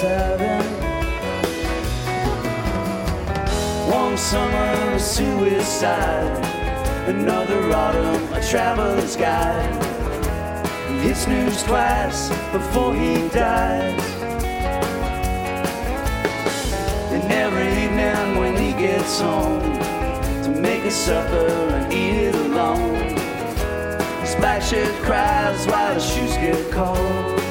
7. One summer a suicide, another autumn a traveler's guide. He snooze twice before he dies, and every evening when he gets home to make a supper and eat it alone, his black shirt cries while his shoes get cold.